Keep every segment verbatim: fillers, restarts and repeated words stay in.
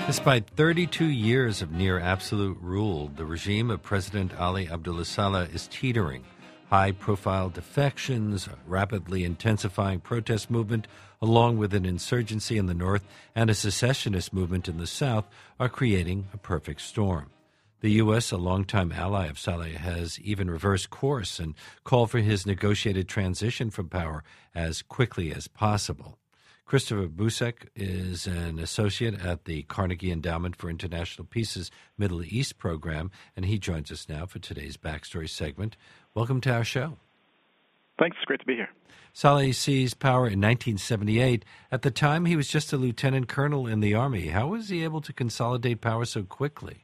Despite thirty-two years of near absolute rule, the regime of President Ali Abdullah Saleh is teetering. High-profile defections, a rapidly intensifying protest movement, along with an insurgency in the north and a secessionist movement in the south, are creating a perfect storm. The U S, a longtime ally of Saleh, has even reversed course and called for his negotiated transition from power as quickly as possible. Christopher Busek is an associate at the Carnegie Endowment for International Peace's Middle East program, and he joins us now for today's Backstory segment. Welcome to our show. Thanks. It's great to be here. Saleh seized power in nineteen seventy-eight. At the time, he was just a lieutenant colonel in the army. How was he able to consolidate power so quickly?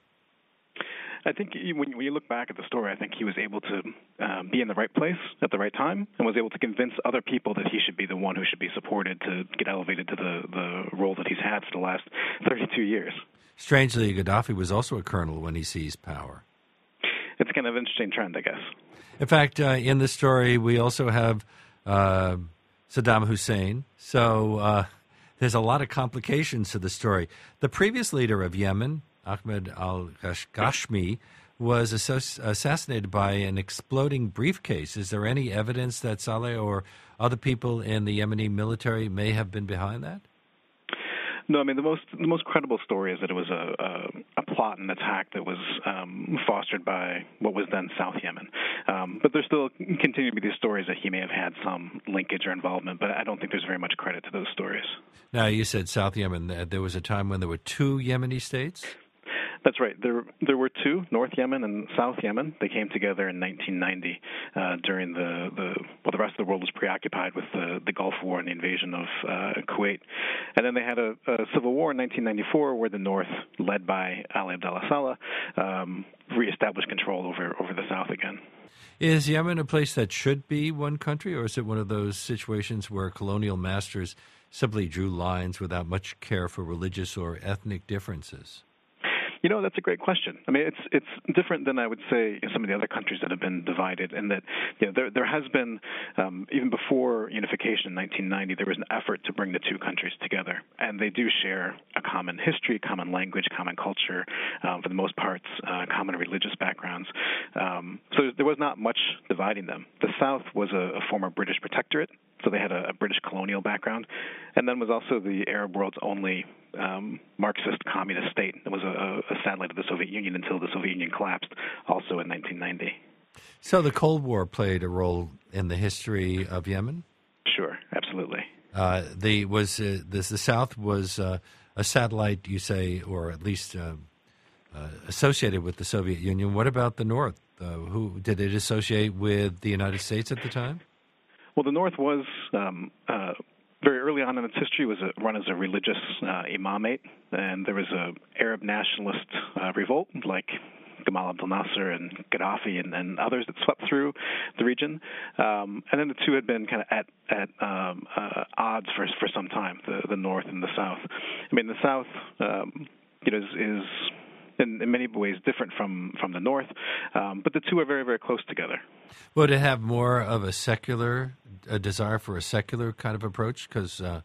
I think when you look back at the story, I think he was able to um, be in the right place at the right time and was able to convince other people that he should be the one who should be supported to get elevated to the, the role that he's had for the last thirty-two years. Strangely, Gaddafi was also a colonel when he seized power. It's kind of an interesting trend, I guess. In fact, uh, in the story, we also have uh, Saddam Hussein. So uh, there's a lot of complications to the story. The previous leader of Yemen, Ahmed al-Ghashmi, was assass- assassinated by an exploding briefcase. Is there any evidence that Saleh or other people in the Yemeni military may have been behind that? No, I mean, the most the most credible story is that it was a, a, a plot and attack that was um, fostered by what was then South Yemen. Um, but there still continue to be these stories that he may have had some linkage or involvement, but I don't think there's very much credit to those stories. Now, you said South Yemen. There was a time when there were two Yemeni states? That's right. There there were two, North Yemen and South Yemen. They came together in nineteen ninety uh, during the, the, well, the rest of the world was preoccupied with the, the Gulf War and the invasion of uh, Kuwait. And then they had a, a civil war in nineteen ninety-four where the North, led by Ali Abdullah Saleh, um, reestablished control over, over the South again. Is Yemen a place that should be one country, or is it one of those situations where colonial masters simply drew lines without much care for religious or ethnic differences? You know, that's a great question. I mean, it's it's different than I would say in some of the other countries that have been divided, in that, you know, there there has been, um, even before unification in nineteen ninety, there was an effort to bring the two countries together. And they do share a common history, common language, common culture, um, for the most parts, uh, common religious backgrounds. Um, so there was not much dividing them. The South was a, a former British protectorate, so they had a, a British colonial background, and then was also the Arab world's only um, Marxist communist state. It was a, a satellite of the Soviet Union until the Soviet Union collapsed, also in nineteen ninety. So the Cold War played a role in the history of Yemen? Sure, absolutely. Uh, the was uh, this, the South was uh, a satellite, you say, or at least uh, uh, associated with the Soviet Union. What about the North? Uh, who did it associate with the United States at the time? Well, the North was, um, uh, very early on in its history, was a, run as a religious uh, imamate, and there was a Arab nationalist uh, revolt like Gamal Abdel Nasser and Gaddafi and, and others that swept through the region. Um, and then the two had been kind of at, at um, uh, odds for for some time, the, the North and the South. I mean, the South, um, you know, is, is in, in many ways different from, from the North, um, but the two are very, very close together. Would it have more of a secular, a desire for a secular kind of approach? Because uh,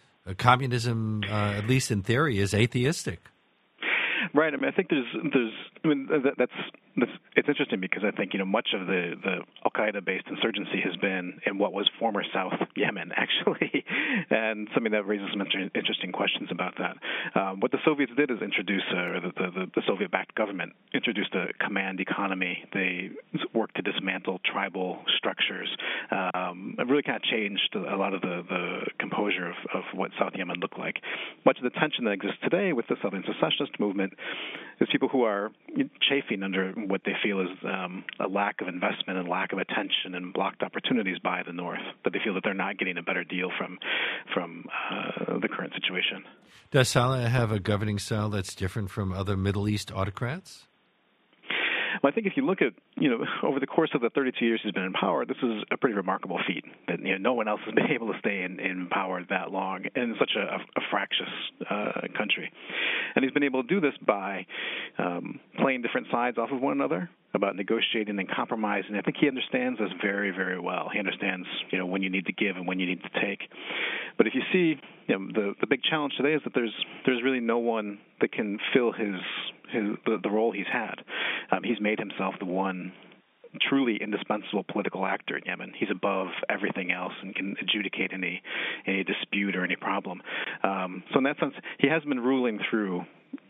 communism, uh, at least in theory, is atheistic. Right. I mean, I think there's, there's. I mean, that, that's, that's. It's interesting because I think, you know, much of the, the Al Qaeda-based insurgency has been in what was former South Yemen, actually, and something that raises some inter- interesting questions about that. Um, what the Soviets did is introduce, uh, or the, the, the Soviet-backed government introduced a command economy. They worked to dismantle tribal structures. Um, it really kind of changed a lot of the, the composure of, of what South Yemen looked like. Much of the tension that exists today with the Southern secessionist movement is people who are chafing under what they feel is um, a lack of investment and lack of attention and blocked opportunities by the North, that they feel that they're not getting a better deal from from uh, the current situation. Does Saleh have a governing style that's different from other Middle East autocrats? Well, I think if you look at, you know, over the course of the thirty-two years he's been in power, this is a pretty remarkable feat that, you know, no one else has been able to stay in, in power that long in such a, a fractious uh, country. And he's been able to do this by um, playing different sides off of one another, about negotiating and compromising. I think he understands this very, very well. He understands, you know, when you need to give and when you need to take. But if you see, you know, the the big challenge today is that there's there's really no one that can fill his his the, the role he's had. Um, he's made himself the one truly indispensable political actor in Yemen. He's above everything else and can adjudicate any any dispute or any problem. Um, so in that sense, he has been ruling through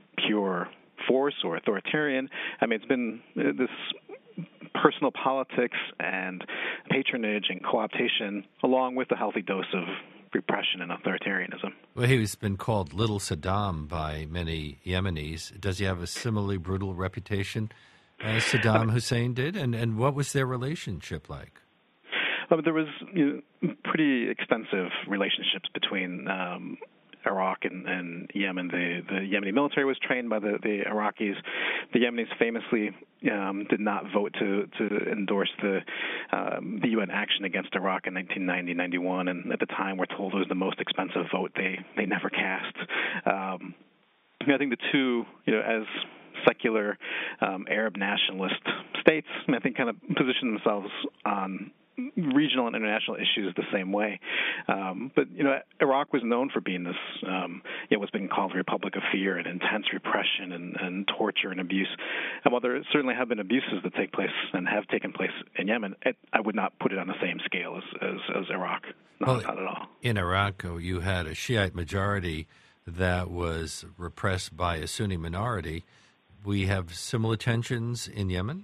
pure force or authoritarian. I mean, it's been this personal politics and patronage and co-optation, along with a healthy dose of repression and authoritarianism. Well, he's been called Little Saddam by many Yemenis. Does he have a similarly brutal reputation as Saddam Hussein did? And, and what was their relationship like? Well, there was, you know, pretty extensive relationships between um, Iraq and, and Yemen. The, the Yemeni military was trained by the, the Iraqis. The Yemenis famously um, did not vote to, to endorse the um, the U N action against Iraq in nineteen ninety ninety-one, and at the time we're told it was the most expensive vote they, they never cast. Um, I think the two, you know, as secular um, Arab nationalist states, I think, kind of position themselves on regional and international issues the same way. Um, but, you know, Iraq was known for being this, um, you know, what's been called a republic of fear and intense repression and, and torture and abuse. And while there certainly have been abuses that take place and have taken place in Yemen, it, I would not put it on the same scale as, as, as Iraq. No, well, not at all. In Iraq, you had a Shiite majority that was repressed by a Sunni minority. We have similar tensions in Yemen?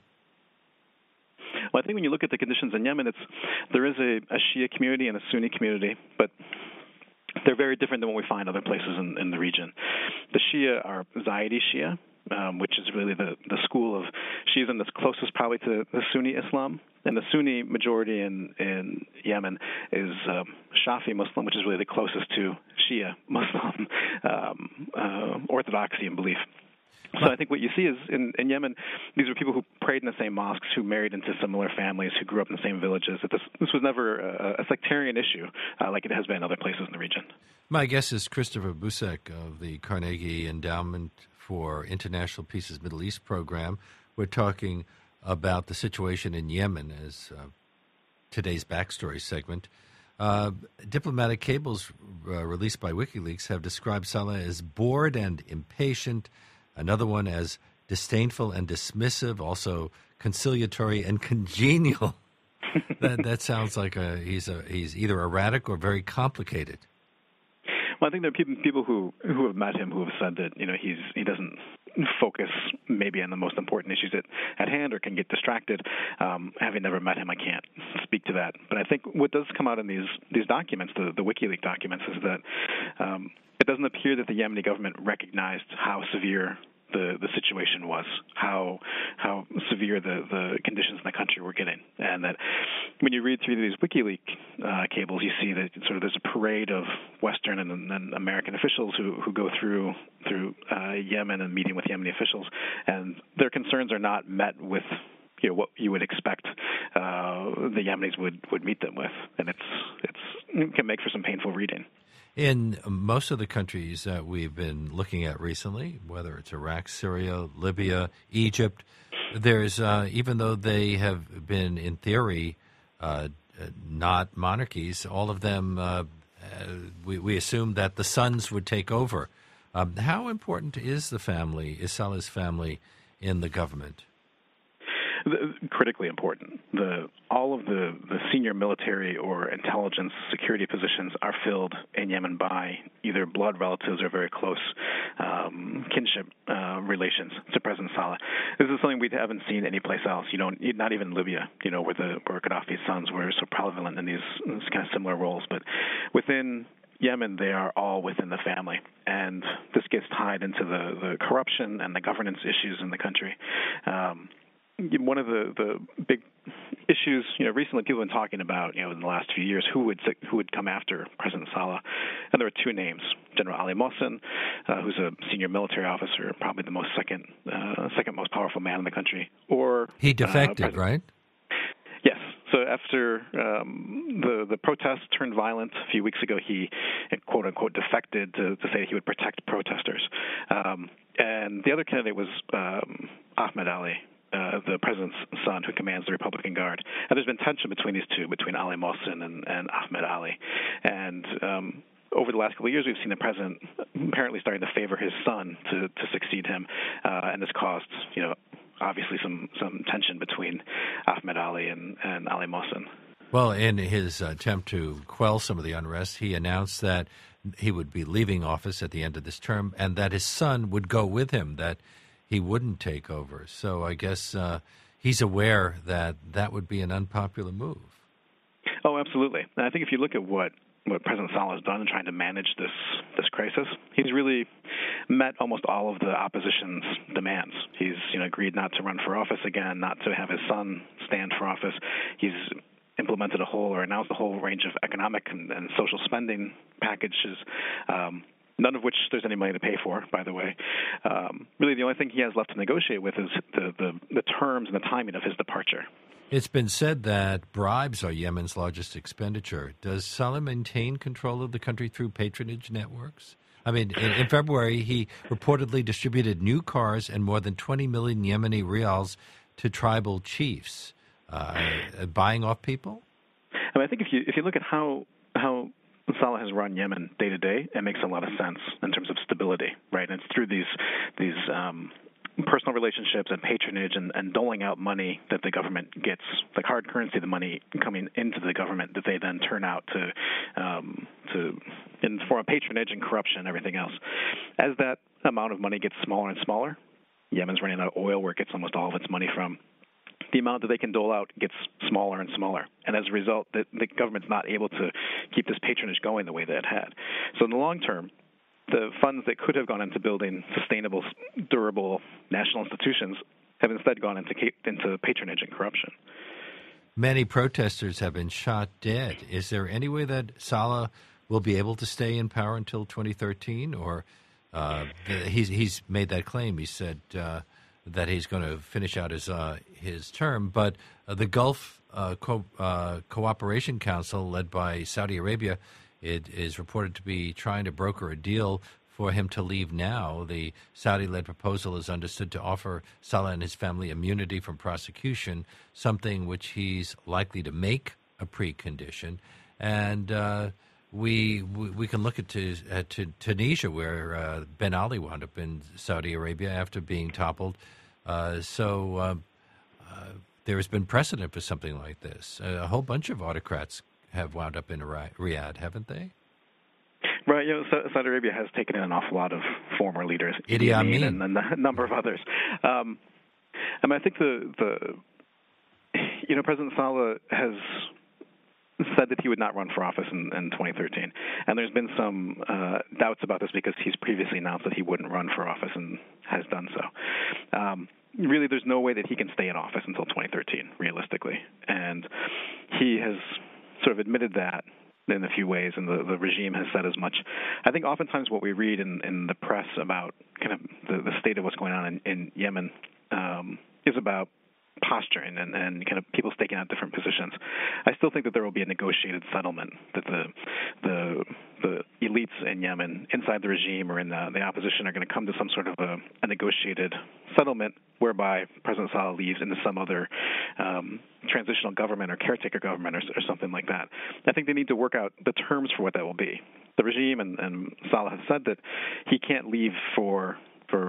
Well, I think when you look at the conditions in Yemen, it's there is a, a Shia community and a Sunni community, but they're very different than what we find other places in, in the region. The Shia are Zaydi Shia, um, which is really the, the school of Shiism that's closest probably to the Sunni Islam. And the Sunni majority in, in Yemen is um, Shafi Muslim, which is really the closest to Shia Muslim um, uh, orthodoxy and belief. So I think what you see is in, in Yemen, these were people who prayed in the same mosques, who married into similar families, who grew up in the same villages. That this, this was never a, a sectarian issue uh, like it has been in other places in the region. My guest is Christopher Busek of the Carnegie Endowment for International Peace's Middle East program. We're talking about the situation in Yemen as uh, today's backstory segment. Uh, diplomatic cables uh, released by WikiLeaks have described Saleh as bored and impatient, another one as disdainful and dismissive, also conciliatory and congenial. that that sounds like a, he's a, he's either erratic or very complicated. Well, I think there are people people who who have met him who have said that, you know, he's he doesn't focus maybe on the most important issues at, at hand or can get distracted. Um, having never met him, I can't speak to that. But I think what does come out in these these documents, the, the WikiLeaks documents, is that um, it doesn't appear that the Yemeni government recognized how severe the, the situation was, how how severe the, the conditions in the country were getting, and that when you read through these WikiLeaks uh, cables, you see that sort of there's a parade of Western and, and American officials who, who go through through uh, Yemen and meeting with Yemeni officials, and their concerns are not met with, you know, what you would expect uh, the Yemenis would, would meet them with, and it's it's it can make for some painful reading. In most of the countries that we've been looking at recently, whether it's Iraq, Syria, Libya, Egypt, there's uh, even though they have been, in theory, uh, not monarchies, all of them, uh, uh, we, we assume that the sons would take over. Um, how important is the family, is Saleh's family, in the government? Critically important. The all of the, the senior military or intelligence security positions are filled in Yemen by either blood relatives or very close um, kinship uh, relations to President Saleh. This is something we haven't seen anyplace else. You know, not even Libya, you know, where the where Gaddafi's sons were so prevalent in these, these kind of similar roles. But within Yemen, they are all within the family, and this gets tied into the, the corruption and the governance issues in the country. Um, One of the, the big issues, you know, recently people have been talking about, you know, in the last few years, who would who would come after President Saleh, and there are two names. General Ali Mohsen, uh, who's a senior military officer, probably the most second uh, second most powerful man in the country. Or he defected, uh, right? Yes. So after um, the the protests turned violent a few weeks ago, he quote unquote defected to, to say he would protect protesters. Um, and the other candidate was um, Ahmed Ali, uh, the president's son, who commands the Republican Guard. And there's been tension between these two, between Ali Mohsen and, and Ahmed Ali. And um, over the last couple of years, we've seen the president apparently starting to favor his son to, to succeed him, uh, and this caused, you know, obviously some, some tension between Ahmed Ali and, and Ali Mohsen. Well, in his attempt to quell some of the unrest, he announced that he would be leaving office at the end of this term and that his son would go with him, that he wouldn't take over. So I guess uh, he's aware that that would be an unpopular move. Oh, absolutely. And I think if you look at what what President Saleh has done in trying to manage this this crisis, he's really met almost all of the opposition's demands. He's, you know, agreed not to run for office again, not to have his son stand for office. He's implemented a whole or announced a whole range of economic and, and social spending packages, um, none of which there's any money to pay for, by the way. Um, really, the only thing he has left to negotiate with is the, the, the terms and the timing of his departure. It's been said that bribes are Yemen's largest expenditure. Does Saleh maintain control of the country through patronage networks? I mean, in, in February, he reportedly distributed new cars and more than twenty million Yemeni rials to tribal chiefs, uh, buying off people? I mean, I think if you if you look at how how Saleh has run Yemen day to day, it makes a lot of sense in terms of stability, right? And it's through these these um, personal relationships and patronage and, and doling out money that the government gets, like hard currency, the money coming into the government that they then turn out to um, to in the form of patronage and corruption and everything else. As that amount of money gets smaller and smaller, Yemen's running out of oil where it gets almost all of its money from. The amount that they can dole out gets smaller and smaller. And as a result, the, the government's not able to keep this patronage going the way that it had. So in the long term, the funds that could have gone into building sustainable, durable national institutions have instead gone into into patronage and corruption. Many protesters have been shot dead. Is there any way that Saleh will be able to stay in power until twenty thirteen? Or uh, he's, he's made that claim. He said uh, that he's going to finish out his uh, his term. But uh, the Gulf uh, Co- uh, Cooperation Council, led by Saudi Arabia, it is reported to be trying to broker a deal for him to leave now. The Saudi-led proposal is understood to offer Saleh and his family immunity from prosecution, something which he's likely to make a precondition. And uh, we, we we can look at to, uh, to Tunisia, where uh, Ben Ali wound up in Saudi Arabia after being toppled. Uh, so uh, uh, there has been precedent for something like this. A whole bunch of autocrats have wound up in Riyadh, haven't they? Right. You know, Saudi Arabia has taken in an awful lot of former leaders, Idi Amin, and a number of others. Um, I mean, I think the the you know President Saleh has said that he would not run for office in, in twenty thirteen, and there's been some uh, doubts about this because he's previously announced that he wouldn't run for office and has done so. Um, really, there's no way that he can stay in office until twenty thirteen, realistically, and he has sort of admitted that in a few ways, and the, the regime has said as much. I think oftentimes what we read in, in the press about kind of the, the state of what's going on in, in Yemen um, is about posturing and, and kind of people staking out different positions. I still think that there will be a negotiated settlement, that the the the elites in Yemen, inside the regime or in the, the opposition, are going to come to some sort of a, a negotiated settlement whereby President Saleh leaves into some other um, transitional government or caretaker government or, or something like that. I think they need to work out the terms for what that will be. The regime and, and Saleh has said that he can't leave for for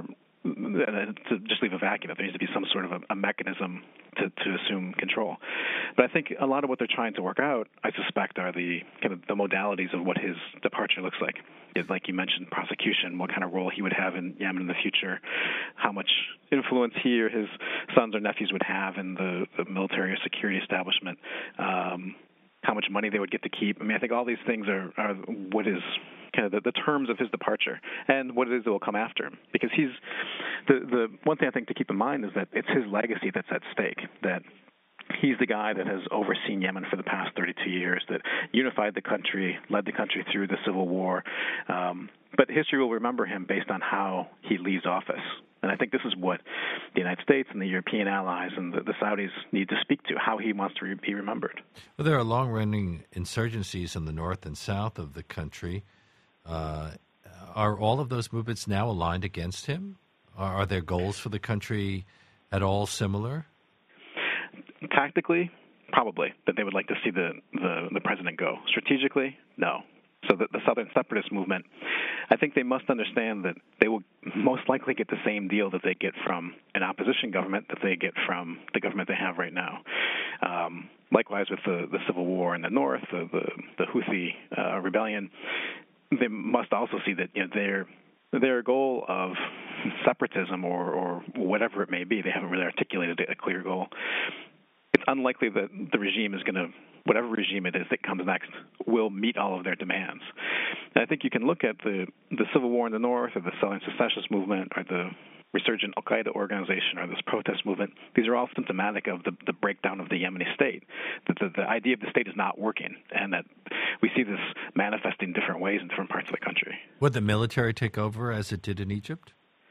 to just leave a vacuum. There needs to be some sort of a, a mechanism to, to assume control. But I think a lot of what they're trying to work out, I suspect, are the kind of the modalities of what his departure looks like. It's like you mentioned, prosecution, what kind of role he would have in Yemen in the future, how much influence he or his sons or nephews would have in the, the military or security establishment, um, how much money they would get to keep. I mean, I think all these things are, are what is kind of the, the terms of his departure and what it is that will come after him. Because he's the the one thing I think to keep in mind is that it's his legacy that's at stake. That He's the guy that has overseen Yemen for the past thirty-two years, that unified the country, led the country through the civil war. Um, but history will remember him based on how he leaves office. And I think this is what the United States and the European allies and the, the Saudis need to speak to, how he wants to re- be remembered. Well, there are long-running insurgencies in the north and south of the country. Uh, are all of those movements now aligned against him? Are, are their goals for the country at all similar? Tactically, probably, that they would like to see the, the, the president go. Strategically, no. So the, the Southern Separatist movement, I think they must understand that they will most likely get the same deal that they get from an opposition government that they get from the government they have right now. Um, likewise with the, the civil war in the north, the, the, the Houthi uh, rebellion, they must also see that, you know, their their goal of separatism or, or whatever it may be, they haven't really articulated a clear goal. It's unlikely that the regime is going to, whatever regime it is that comes next, will meet all of their demands. And I think you can look at the, the civil war in the north or the Southern Secessionist movement or the resurgent al-Qaeda organization or this protest movement. These are all symptomatic of the, the breakdown of the Yemeni state, that the, the idea of the state is not working, and that we see this manifesting different ways in different parts of the country. Would the military take over as it did in Egypt?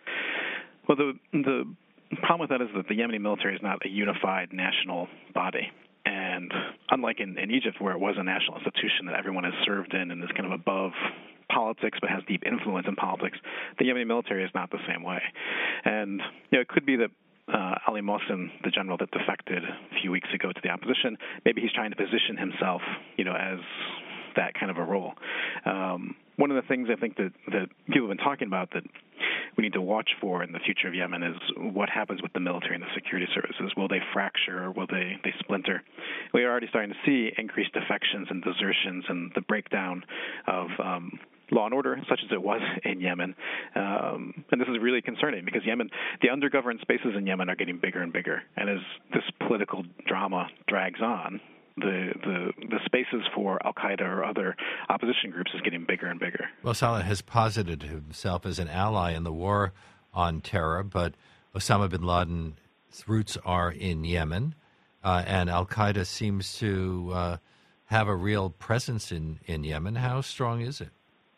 Well, the the The problem with that is that the Yemeni military is not a unified national body. And unlike in, in Egypt, where it was a national institution that everyone has served in and is kind of above politics but has deep influence in politics, the Yemeni military is not the same way. And you know, it could be that uh, Ali Mohsen, the general that defected a few weeks ago to the opposition, maybe he's trying to position himself, you know, as that kind of a role. Um, one of the things I think that, that people have been talking about that we need to watch for in the future of Yemen is what happens with the military and the security services. Will they fracture or will they, they splinter? We are already starting to see increased defections and desertions and the breakdown of um, law and order, such as it was in Yemen. Um, and this is really concerning because Yemen, the undergoverned spaces in Yemen are getting bigger and bigger. And as this political drama drags on, The, the the spaces for al-Qaeda or other opposition groups is getting bigger and bigger. Well, Saleh has posited himself as an ally in the war on terror, but Osama bin Laden's roots are in Yemen, uh, and al-Qaeda seems to uh, have a real presence in, in Yemen. How strong is it?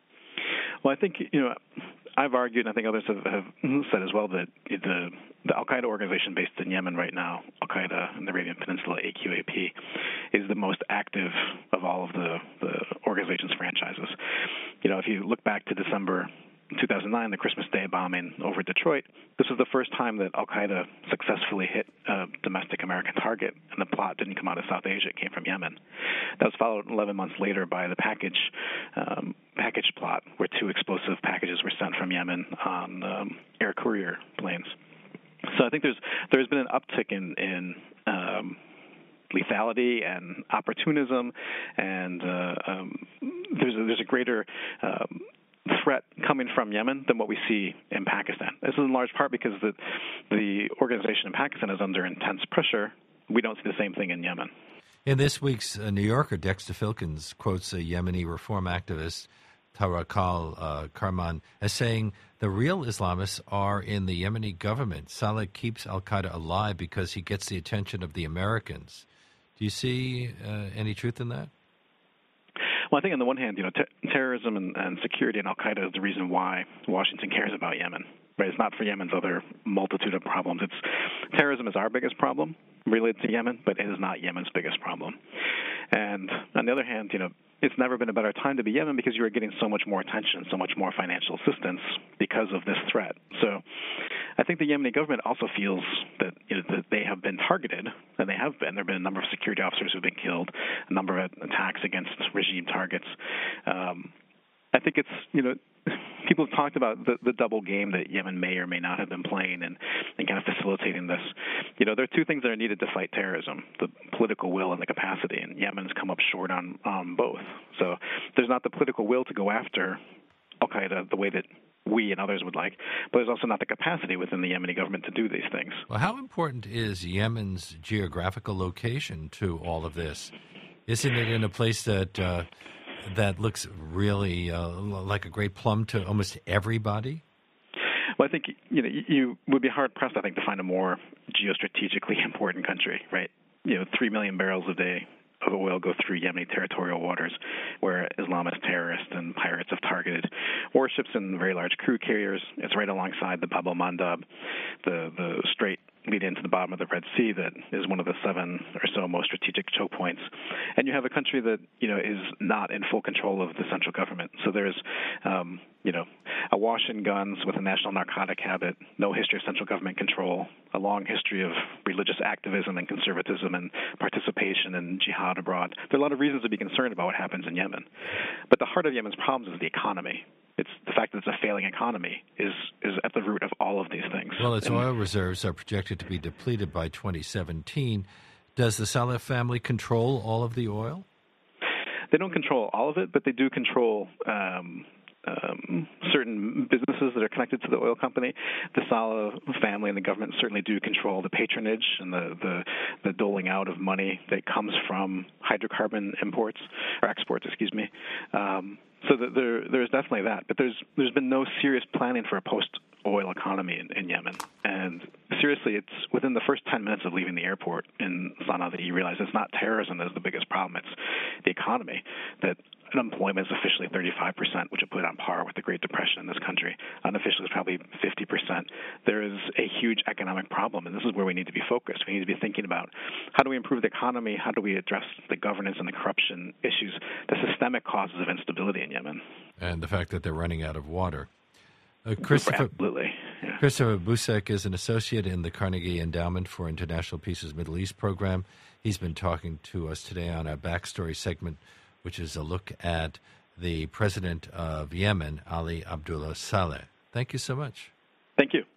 Well, I think, you know, I've argued, and I think others have, have said as well, that the, the al-Qaeda organization based in Yemen right now, Al-Qaeda in the Arabian Peninsula, A Q A P, is the most active of all of the, the organization's franchises. You know, if you look back to December two thousand nine, the Christmas Day bombing over Detroit, this was the first time that al-Qaeda successfully hit a domestic American target, and the plot didn't come out of South Asia. It came from Yemen. That was followed eleven months later by the package um, package plot, where two explosive packages were sent from Yemen on um, air courier planes. So I think there's there's been an uptick in, in um, lethality and opportunism, and uh, um, there's a, there's a greater um, threat coming from Yemen than what we see in Pakistan. This is in large part because the the organization in Pakistan is under intense pressure. We don't see the same thing in Yemen. In this week's uh, New Yorker, Dexter Filkins quotes a Yemeni reform activist, Tawakkal uh, Karman, as saying the real Islamists are in the Yemeni government. Saleh keeps al-Qaeda alive because he gets the attention of the Americans. Do you see uh, any truth in that? Well, I think on the one hand, you know, ter- terrorism and, and security and al-Qaeda is the reason why Washington cares about Yemen. Right? It's not for Yemen's other multitude of problems. It's terrorism is our biggest problem related to Yemen, but it is not Yemen's biggest problem. And on the other hand, you know, it's never been a better time to be Yemen because you are getting so much more attention, so much more financial assistance because of this threat. So I think the Yemeni government also feels that, you know, that they have been targeted, and they have been. There have been a number of security officers who have been killed, a number of attacks against regime targets. Um, I think it's, you know, people have talked about the, the double game that Yemen may or may not have been playing and, and kind of facilitating this. You know, there are two things that are needed to fight terrorism, the political will and the capacity, and Yemen's come up short on um, both. So there's not the political will to go after al-Qaeda the way that we and others would like, but there's also not the capacity within the Yemeni government to do these things. Well, how important is Yemen's geographical location to all of this? Isn't it in a place that uh, that looks really uh, like a great plum to almost everybody? Well, I think, you know, you would be hard-pressed, I think, to find a more geostrategically important country, right? you know, three million barrels a day of oil go through Yemeni territorial waters, where Islamist terrorists and pirates have targeted warships and very large cruise carriers. It's right alongside the Bab el-Mandab, the the strait leading into the bottom of the Red Sea that is one of the seven or so most strategic choke points. And you have a country that, you know, is not in full control of the central government. So there's, um, you know, awash in guns with a national narcotic habit, no history of central government control, a long history of religious activism and conservatism and participation in jihad abroad. There are a lot of reasons to be concerned about what happens in Yemen. But the heart of Yemen's problems is the economy. It's the fact that it's a failing economy is is at the root of all of these things. Well, its and, oil reserves are projected to be depleted by twenty seventeen. Does the Saleh family control all of the oil? They don't control all of it, but they do control um, um, certain businesses that are connected to the oil company. The Saleh family and the government certainly do control the patronage and the, the, the doling out of money that comes from hydrocarbon imports, or exports, excuse me. Um, so the, there, there's definitely that. But there's there's been no serious planning for a post-oil economy in, in Yemen. And seriously, it's within the first ten minutes of leaving the airport in Sana'a that you realize it's not terrorism that is the biggest problem. It's the economy, that unemployment is officially thirty-five percent, which would put it on par with the Great Depression in this country. Unofficially, it's probably fifty percent. There is a huge economic problem, and this is where we need to be focused. We need to be thinking about how do we improve the economy, how do we address the governance and the corruption issues, the systemic causes of instability in Yemen. And the fact that they're running out of water. Uh, Christopher, Absolutely. Yeah. Christopher Busek is an associate in the Carnegie Endowment for International Peace's Middle East program. He's been talking to us today on our Backstory segment, which is a look at the president of Yemen, Ali Abdullah Saleh. Thank you so much. Thank you.